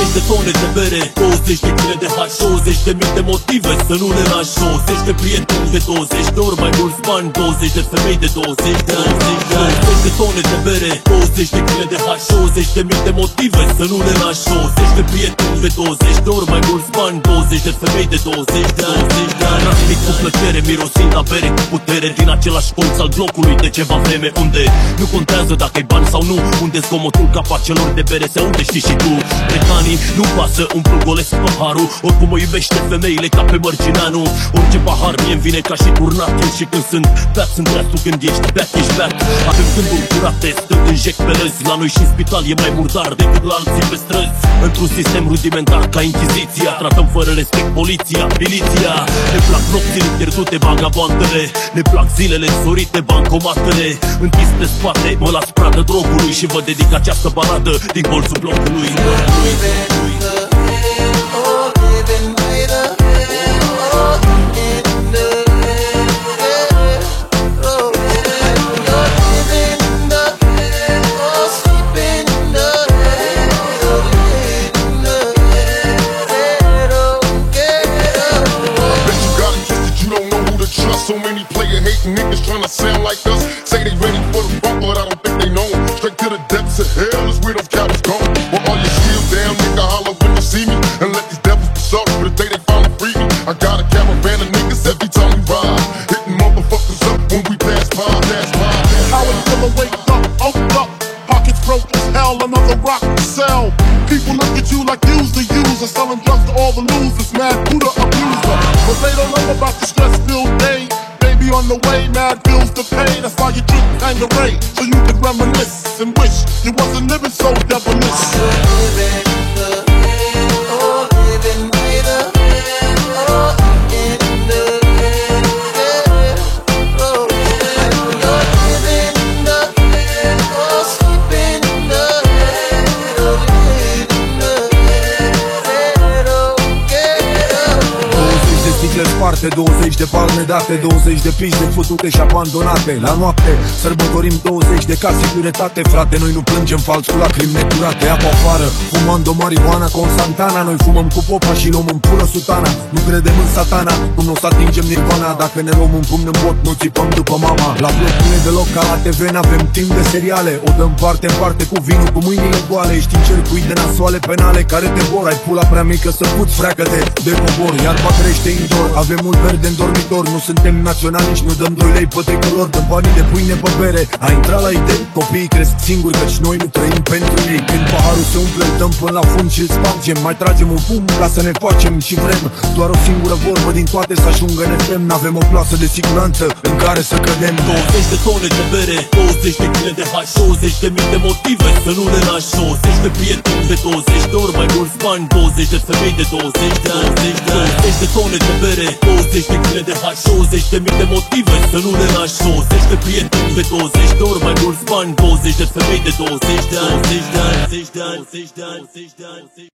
20 de tone de bere, 20 de kg de hash, 20 de mii de motive să nu le lași, 20 de prieteni de 20 de ori mai mulți bani, 20 de femei de 20 de ani, 20 de tone de bere, 20 de kg de hash, 20 de mii de motive să nu le lași, 20 de prieteni de 20 de ori mai mulți bani, 20 de femei de 20 de ani, 20 de ani. Namic cu plăcere, mirosind a bere cu putere, din același colț al blocului de ceva vreme, unde nu contează dacă-i bani sau nu, unde zgomotul capacelor de bere se aude, știi și tu. Trecanii nu pasă, umplu golesc paharul, oricum mă iubește femeile ca pe Mărgineanu. Orice pahar mie-mi vine ca și turnat, eu și când sunt beat, sunt restul, când ești beat, ești beat. Avem gânduri curate, stând în jec pe răzi, la noi și în spital e mai murdar decât la alții pe străzi. Într-un sistem rudimentar ca Inchiziția, tratăm fără respect poliția, miliția. Ne plac nopțile pierdute, vagabondele, ne plac zilele sorite, bancomatele. Închis pe spate, mă las pradă drogului și vă dedic această baladă din colțul blocului. So many player hating niggas tryna sound like us. Say they ready for the bump, but I don't think they know. Straight to the depths of hell is where those cowards go. Well, all your shield down, nigga, holler when you see me, and let these devils be sorry for the day they finally free me. I got a caravan of niggas every time we ride, hitting motherfuckers up when we pass by, pass by. Howard Killer wake up, open up, pockets broke as hell, another rock to sell. People look at you like you's the user, selling drugs to all the losers, mad Buddha abuser. But they don't know about the stress-filled day. On the way, mad bills to pay. That's why you drink Tanqueray, so you can reminisce and wish you wasn't living so devilish. Sparte, 20 de palme date, 20 de piși de fătute și abandonate. La noapte sărbătorim 20 de case curetate. Frate, noi nu plângem fals cu lacrimi necurate. Apă afară, fumando marihuana con Santana. Noi fumăm cu popa și luăm în pură sutana. Nu credem în satana, cum nu o să atingem nirvana. Dacă ne luăm un pumn în bot, nu țipăm după mama. La bloc nu e deloc ca la TV, n-avem timp de seriale. O dăm parte în parte cu vinul, cu mâinile goale. Ești în circuit de nasoale penale care te vor. Ai pula prea mică să puți, freacă-te de cobor. Iarba crește indoor, avem mult verde în dormitor. Nu suntem naționaliști, nu dăm 2 lei pe tricolor. Dăm banii de pâine pe bere. A intrat la idei, copiii cresc singuri, căci noi nu trăim pentru ei. Când paharul se umple, îl dăm până la fund și îl spargem. Mai tragem un pumn ca să ne facem și vrem doar o singură vorbă din toate să ajungă în FM. N-avem o plasă de siguranță în care să cădem. 20 de tone de bere, 20 de kg de hash, 20 de mii de motive să nu le lași, 20 de prieteni de 20 de ori mai mulți bani, 20 de femei de 20 de ani, 20 de tone de bere, 20 de kg de hash, 20 de mii de motive să nu le lași, 20 de prieteni de 20 de ori mai mulți bani, 20 de femei de 20 de ani, 20 de ani, 20 de ani, 20 de ani.